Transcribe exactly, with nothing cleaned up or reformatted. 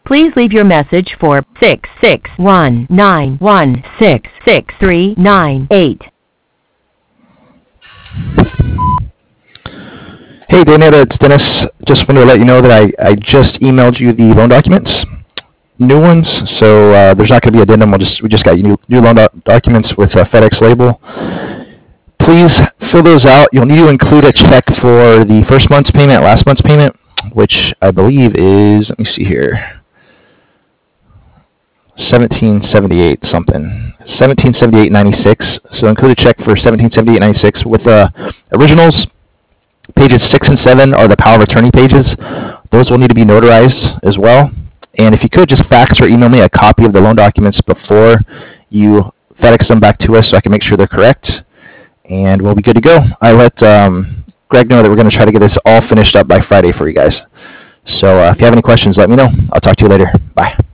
Please leave your message for six six one nine one six six three nine eight. Hey, Dana, it's Dennis. Just wanted to let you know that I, I just emailed you the loan documents, new ones. So uh, there's not going to be addendum. We'll just we just got you new, new loan doc documents with a FedEx label. Please fill those out. You'll need to include a check for the first month's payment, last month's payment, which I believe is, let me see here, seventeen seventy-eight something, seventeen seventy-eight ninety-six. So include a check for seventeen seventy-eight ninety-six with the uh, originals. Pages six and seven are the power of attorney pages. Those will need to be notarized as well. And if you could just fax or email me a copy of the loan documents before you FedEx them back to us so I can make sure they're correct. And we'll be good to go. I let um, Greg know that we're going to try to get this all finished up by Friday for you guys. So uh, if you have any questions, let me know. I'll talk to you later. Bye.